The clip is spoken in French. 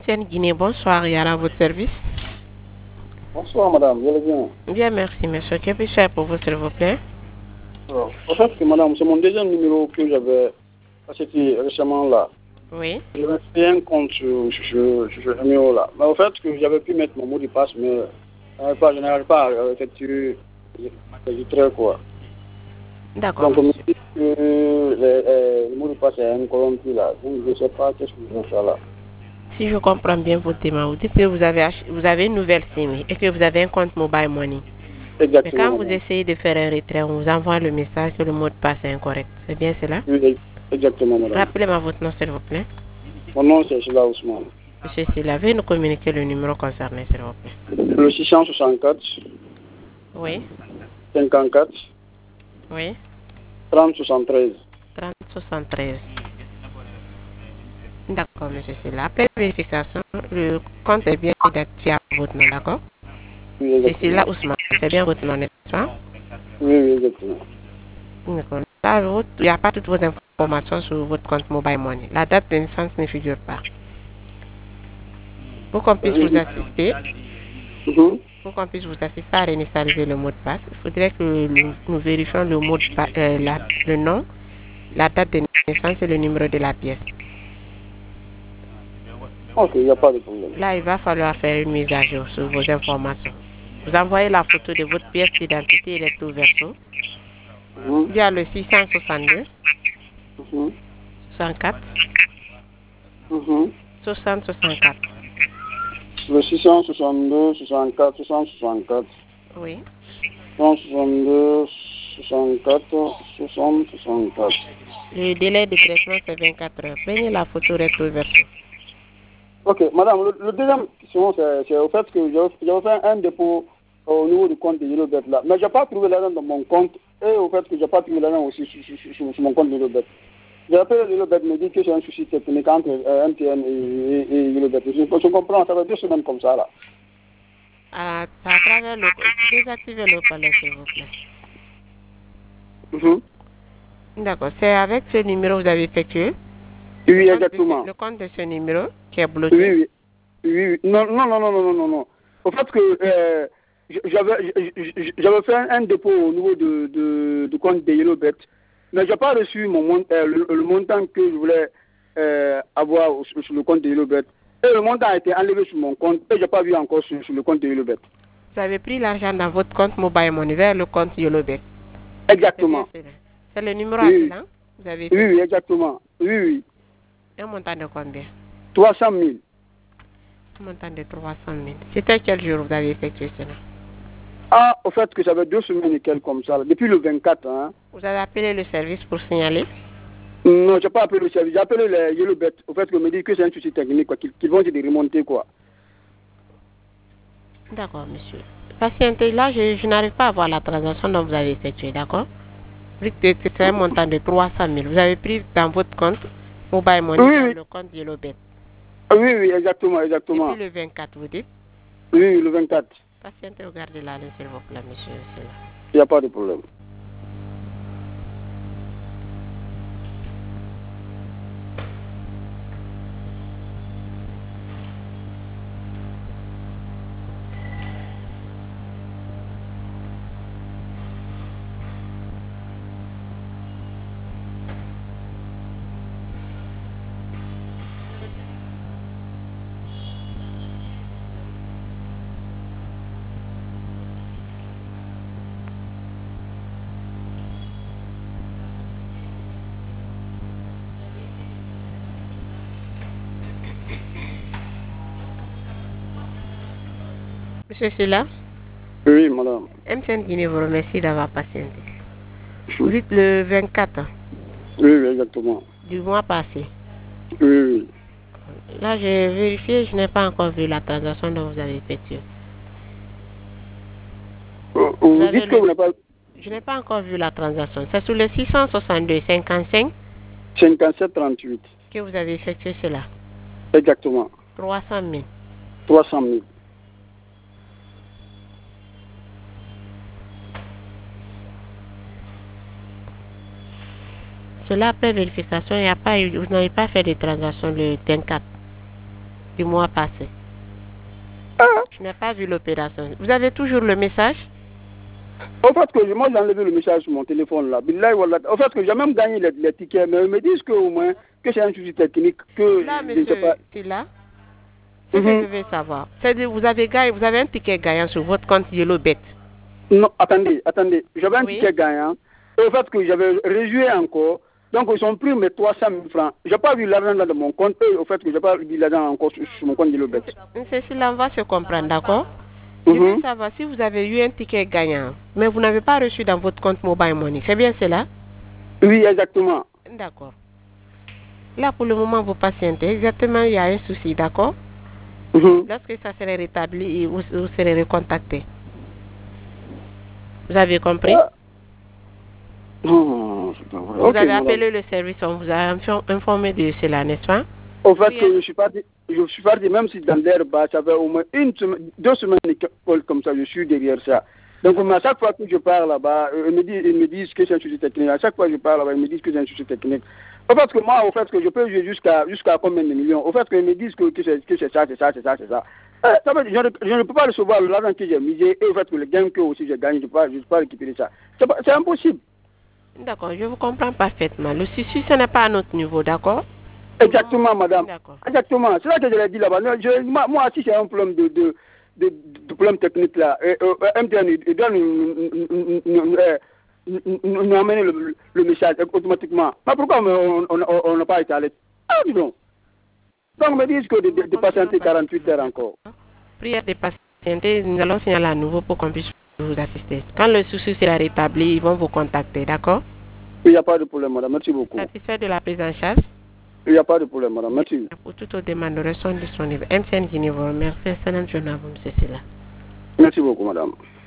MTN Guinée, bonsoir, Yara, à votre service. Bonsoir madame, vous allez bien? Bien, merci monsieur. Que puis-je faire pour vous, s'il vous plaît? En fait, madame, c'est mon deuxième numéro que j'avais acheté récemment là. Oui. J'avais fait un compte sur ce numéro là. Mais au fait que j'avais pu mettre mon mot de passe, mais je n'arrive pas à effectuer les traits quoi. D'accord. Donc on me dit que le mot de passe est incorrompu là. Donc je ne sais pas qu'est-ce que je vais faire là. Si je comprends bien votre thème, vous dites que vous avez une nouvelle SIM et que vous avez un compte Mobile Money. Exactement. Mais quand vous madame. essayez de faire un retrait, on vous envoie le message que le mot de passe est incorrect. C'est bien cela? Oui, exactement madame. Rappelez-moi votre nom, s'il vous plaît. Mon nom c'est Sila Ousmane. Monsieur Silla, veuillez nous communiquer le numéro concerné, s'il vous plaît. Le 664 Oui. 54 Oui. 30 73. 30 73. D'accord, monsieur Silla. Après vérification, le compte est bien identifié à votre nom, d'accord? Oui, C'est Silla Ousmane. C'est bien votre nom, n'est-ce pas? Oui, exactement. D'accord. Là, il n'y a pas toutes vos informations sur votre compte Mobile Money. La date de naissance ne figure pas. Pour qu'on puisse vous assister, à réinitialiser le mot de passe, il faudrait que nous vérifions le mot de passe, le nom, la date de naissance et le numéro de la pièce. Ok, il n'y a pas de problème. Là, il va falloir faire une mise à jour sur vos informations. Vous envoyez la photo de votre pièce d'identité et recto verso via le 662 64 60 64. Le 662 64 664. Oui. 162 64 60 64. Le délai de traitement, c'est 24 heures. Prenez la photo recto verso. Ok, madame, le deuxième question, c'est au fait que j'ai fait un dépôt au niveau du compte de YellowBet là. Mais je n'ai pas trouvé l'argent dans mon compte et au fait que je n'ai pas trouvé l'argent aussi sur mon compte de YellowBet. J'ai appelé YellowBet, me dit que c'est un souci technique entre MTN et YellowBet. Je comprends, ça fait 2 semaines comme ça là. À travers le... Désactivez le palais, s'il vous plaît. D'accord. C'est avec ce numéro que vous avez effectué? Oui, exactement. Le compte de ce numéro qui est bloqué? Oui. Non. Au fait que j'avais fait un dépôt au niveau du compte de YellowBet, mais je n'ai pas reçu le montant que je voulais avoir sur le compte de YellowBet. Et le montant a été enlevé sur mon compte et je n'ai pas vu encore sur le compte de YellowBet. Vous avez pris l'argent dans votre compte Mobile Money vers le compte YellowBet? Exactement. C'est le numéro appelant? Vous avez fait? Oui, exactement. Oui. Un montant de combien? 300 000. Un montant de 300 000. C'était quel jour vous avez effectué cela? Ah, au fait que j'avais 2 semaines et quelques comme ça, depuis le 24. Hein. Vous avez appelé le service pour signaler? Non, je n'ai pas appelé le service. J'ai appelé les YellowBet. Au fait que me dit que c'est un souci technique, quoi, qu'ils vont essayer de remonter, quoi. D'accord, monsieur. Patientez, là, je n'arrive pas à voir la transaction dont vous avez effectuée, d'accord? C'est un montant de 300 000. Vous avez pris dans votre compte Mobile Money dans le compte YellowBet. Oui, exactement. Depuis le 24, vous dites? Oui, le 24. Patientez, regardez la ligne, s'il vous plaît, monsieur. Il n'y a pas de problème. Monsieur Silla? Oui, madame. MTN Guinée vous remercie d'avoir patienté. Vous dites le 24? Oui, exactement. Du mois passé? Oui. Là, j'ai vérifié, je n'ai pas encore vu la transaction dont vous avez effectuée. Vous dites que vous n'avez pas... Je n'ai pas encore vu la transaction. C'est sur le 662 55 57 38 que vous avez effectué cela? Exactement. 300 000. 300 000. Cela après vérification, vous n'avez pas fait de transaction le 24 6 mois passés. Ah. Je n'ai pas vu l'opération. Vous avez toujours le message? Au fait que moi j'ai enlevé le message sur mon téléphone là. Au fait que j'ai même gagné les tickets, mais ils me disent que au moins que c'est un souci technique, que Là, je ne sais monsieur pas. Tila, ce que je veux savoir, c'est que vous avez un ticket gagnant sur votre compte YellowBet. Non, attendez. J'avais un ticket gagnant. Et au fait que j'avais rejoué encore. Donc, ils ont pris mes 300 000 francs. Je n'ai pas vu l'argent dans mon compte. Et au fait que je n'ai pas vu l'argent encore sur mon compte YellowBet. Monsieur Silla, on va se comprendre, d'accord? Je veux savoir si vous avez eu un ticket gagnant, mais vous n'avez pas reçu dans votre compte Mobile Money. C'est bien cela? Oui, exactement. D'accord. Là, pour le moment, vous patientez. Exactement, il y a un souci, d'accord? Lorsque ça serait rétabli, vous serez recontacté. Vous avez compris? Vous avez appelé le service, on vous a informé de cela, n'est-ce pas? Au fait que je suis parti, même si dans l'air bas, ça fait au moins 2 semaines comme ça, je suis derrière ça. Donc, à chaque fois que je pars là-bas, ils me disent que c'est un sujet technique. À chaque fois que je pars là-bas, ils me disent que c'est un sujet technique. Au fait que moi, je peux jouer jusqu'à combien de millions? Au fait qu'ils me disent que c'est ça. Ça veut dire, je ne peux pas recevoir l'argent que j'ai misé et au fait que le gain que aussi j'ai gagné, je ne peux pas récupérer ça. C'est impossible. D'accord, je vous comprends parfaitement. Le souci, ce n'est pas à notre niveau, d'accord? Exactement, madame. Exactement. C'est ça que je l'ai dit là-bas. Moi, si c'est un problème de problème technique là, MTN, il doit nous amener le message automatiquement. Mais pourquoi on n'a pas été allé? Ah, dis donc. Donc, on me dit que de patienter 48 heures encore. Prière de patienter, nous allons signaler à nouveau pour qu'on puisse vous assister. Quand le souci sera rétabli, ils vont vous contacter, d'accord? Il n'y a pas de problème, madame. Merci beaucoup. Satisfait de la prise en charge? Il n'y a pas de problème, madame. Merci. Pour toutes vos demandes, sont disponibles. MTN qui vous remercie. Excellente journée à vous, M. Silla. Merci beaucoup, madame.